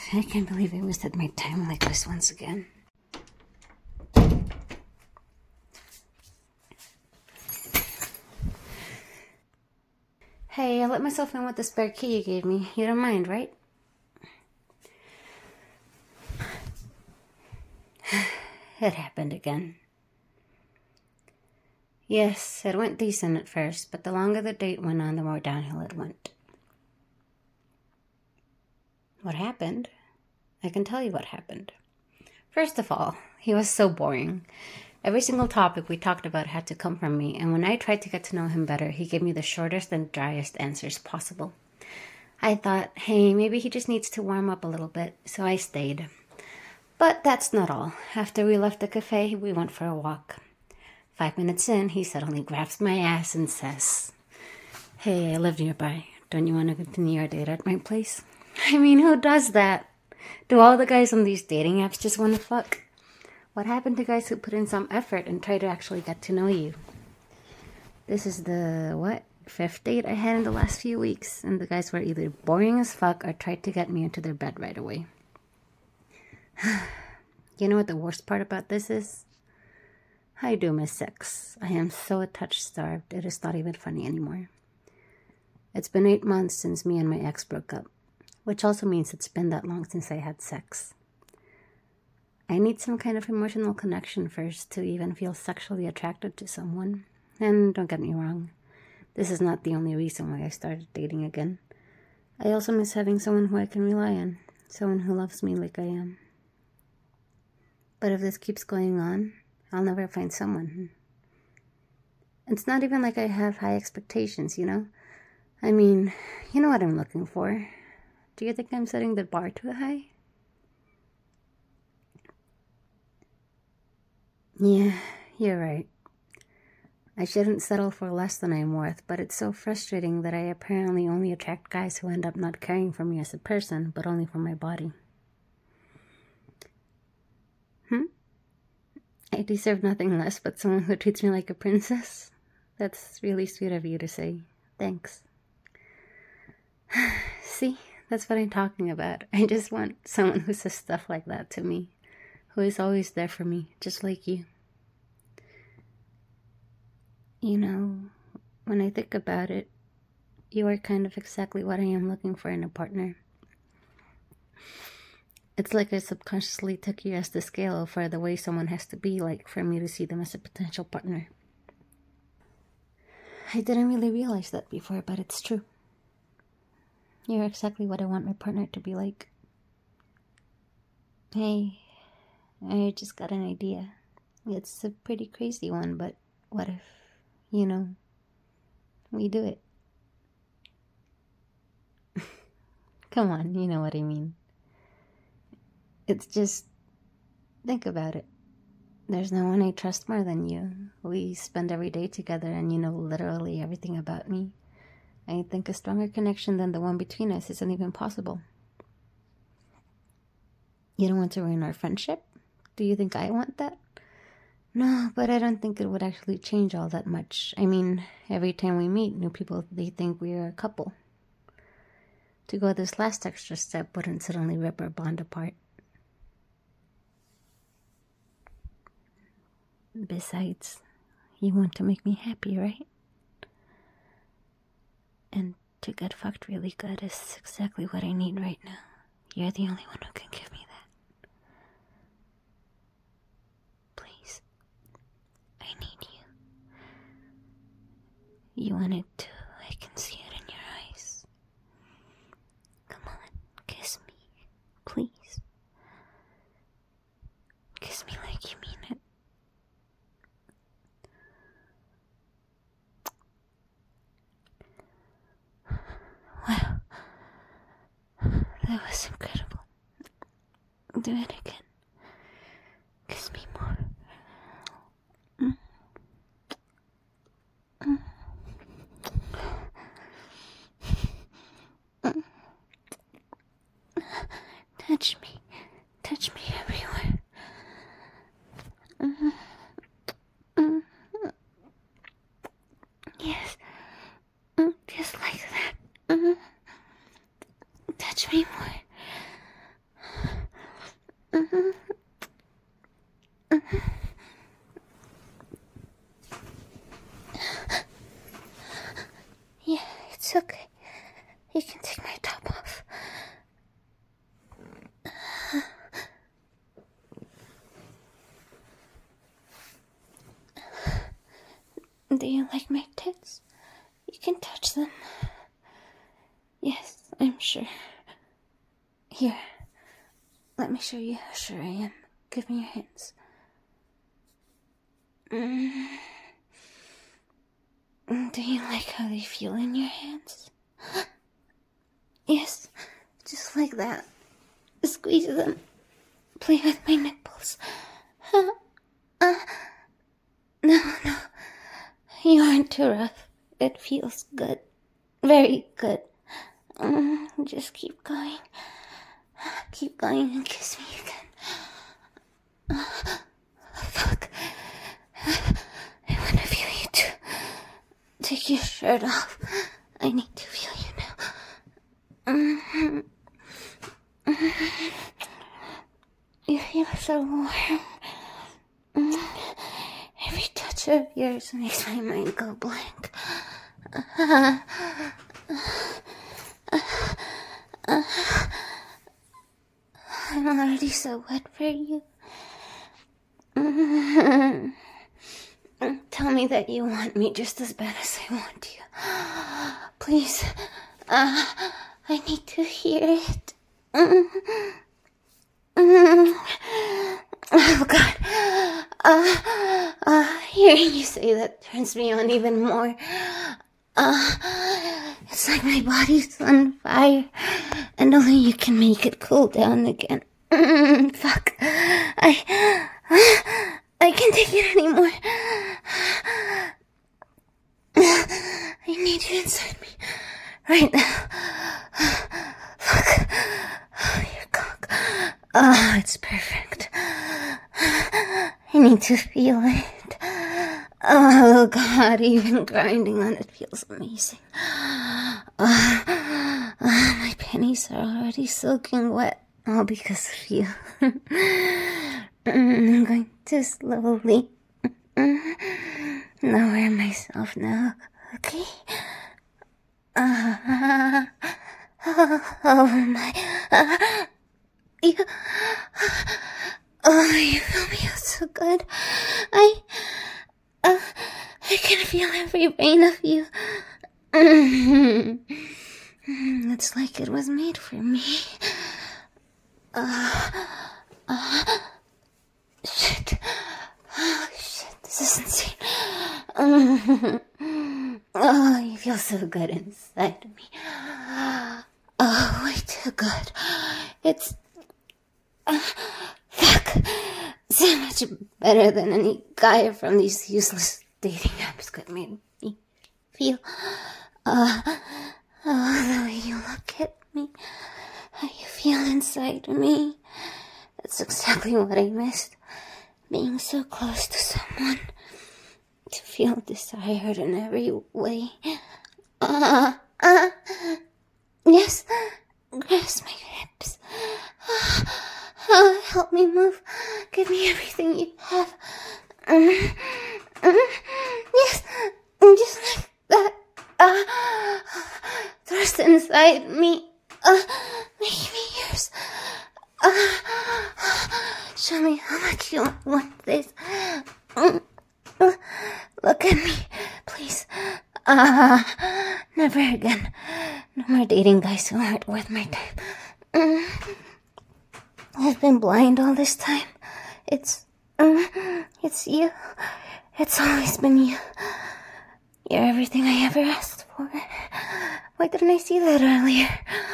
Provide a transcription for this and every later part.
I can't believe I wasted my time like this once again. Hey, I let myself in with the spare key you gave me. You don't mind, right? It happened again. Yes, it went decent at first, but the longer the date went on, the more downhill it went. What happened? I can tell you what happened. First of all, he was so boring. Every single topic we talked about had to come from me, and when I tried to get to know him better, he gave me the shortest and driest answers possible. I thought, hey, maybe he just needs to warm up a little bit, so I stayed. But that's not all. After we left the cafe, we went for a walk. 5 minutes in, he suddenly grabs my ass and says, "Hey, I live nearby. Don't you want to continue our date at my place?" I mean, who does that? Do all the guys on these dating apps just want to fuck? What happened to guys who put in some effort and try to actually get to know you? This is the, 5th date I had in the last few weeks, and the guys were either boring as fuck or tried to get me into their bed right away. You know what the worst part about this is? I do miss sex. I am so touch-starved, it is not even funny anymore. It's been 8 months since me and my ex broke up, which also means it's been that long since I had sex. I need some kind of emotional connection first to even feel sexually attracted to someone. And don't get me wrong, this is not the only reason why I started dating again. I also miss having someone who I can rely on, someone who loves me like I am. But if this keeps going on, I'll never find someone. It's not even like I have high expectations, you know? I mean, you know what I'm looking for. Do you think I'm setting the bar too high? Yeah, you're right. I shouldn't settle for less than I'm worth, but it's so frustrating that I apparently only attract guys who end up not caring for me as a person, but only for my body. I deserve nothing less but someone who treats me like a princess. That's really sweet of you to say. Thanks. See, that's what I'm talking about. I just want someone who says stuff like that to me, who is always there for me, just like you. You know, when I think about it, you are kind of exactly what I am looking for in a partner. It's like I subconsciously took you as the scale for the way someone has to be like for me to see them as a potential partner. I didn't really realize that before, but it's true. You're exactly what I want my partner to be like. Hey, I just got an idea. It's a pretty crazy one, but what if, we do it? Come on, you know what I mean. It's just, think about it. There's no one I trust more than you. We spend every day together and you know literally everything about me. I think a stronger connection than the one between us isn't even possible. You don't want to ruin our friendship? Do you think I want that? No, but I don't think it would actually change all that much. I mean, every time we meet new people, they think we're a couple. To go this last extra step wouldn't suddenly rip our bond apart. Besides, you want to make me happy, right? And to get fucked really good is exactly what I need right now. You're the only one who can give me that. Please. I need you. You want it too. I can see it in your eyes. Come on, kiss me. Please. Kiss me like you mean it. Wow. That was incredible. Do it again. Kiss me more. Touch me. Touch me everywhere. Yes. Just like that. Touch me more. okay. You can take my top off. Do you like my tits? You can touch them. Yes, I'm sure. Here, let me show you how sure I am. Give me your hands. Do you like how they feel in your hands? Yes, just like that. Squeeze them. Play with my nipples. No. You aren't too rough. It feels good. Very good. Just keep going. Keep going and kiss me again. Fuck. I want to feel you too. Take your shirt off. I need to feel you now. You feel so warm. Every touch of yours makes my mind go blank. I'm already so wet for you. Tell me that you want me just as bad as I want you. Please. I need to hear it. Oh, God. Hearing you say that turns me on even more. It's like my body's on fire, and only you can make it cool down again. Fuck. I can't take it anymore. I need you inside me. Right now. Fuck. Oh, your cock. Oh, it's perfect. I need to feel it. Oh, God, even grinding on it feels amazing. My panties are already soaking wet, all because of you. I'm going to slowly lower myself now, okay? Oh, my. You feel me out so good. I can feel every vein of you. It's like it was made for me. Shit. Oh, shit, this is insane. Oh, you feel so good inside of me. Oh, way too good. It's... fuck. So much better than any guy from these useless dating apps could make me feel. The way you look at me, how you feel inside me. That's exactly what I missed. Being so close to someone. To feel desired in every way. Yes, grasp my hips. Help me move. Give me everything you have. Yes, just like that. Thrust inside me. Make me yours. Show me how much you want this. Look at me, please. Never again. No more dating guys who aren't worth my time. I've been blind all this time. It's you. It's always been you. You're everything I ever asked for. Why didn't I see that earlier?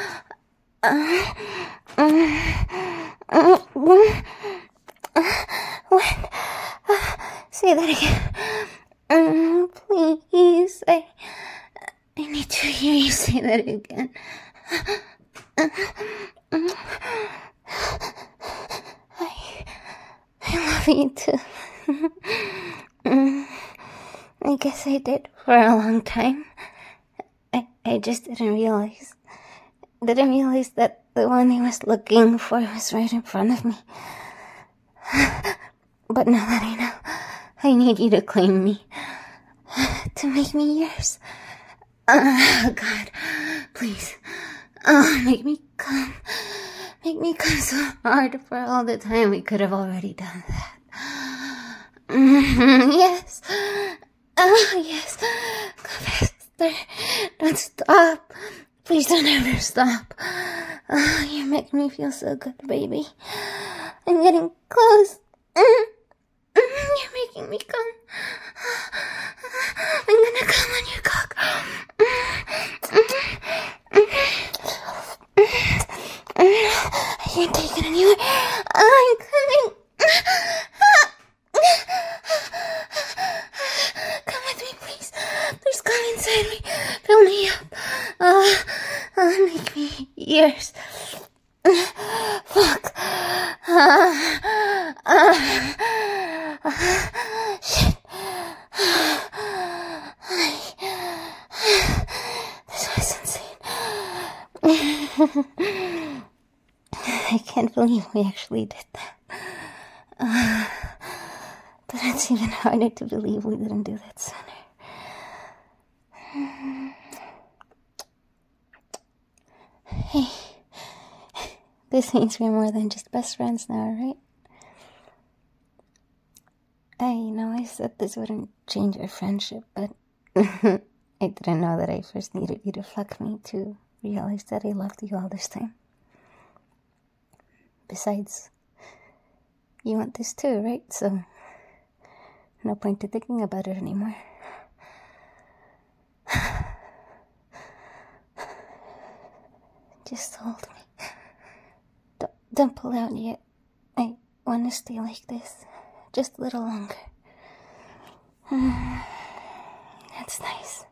What? Say that again. Please. I need to hear you say that again. I love you too. I guess I did for a long time. I just didn't realize that the one I was looking for was right in front of me. But now that I know, I need you to claim me. To make me yours. God, please. Make me come. Make me come so hard for all the time we could have already done that. Yes. Yes. Go faster. Don't stop. Please don't ever stop. You make me feel so good, baby. I'm getting close. You're making me come. I'm gonna come on your cock. I can't take it anymore. I'm coming. Come with me, please. Please come inside me. Fill me up. Make me yours. Fuck. Shit. This was insane. I can't believe we actually did that. But it's even harder to believe we didn't do that sooner. Hey, this means we're more than just best friends now, right? I said this wouldn't change our friendship, but I didn't know that I first needed you to fuck me to realize that I loved you all this time. Besides, you want this too, right? So, no point to thinking about it anymore. Just hold me. Don't pull out yet. I want to stay like this. Just a little longer. That's nice.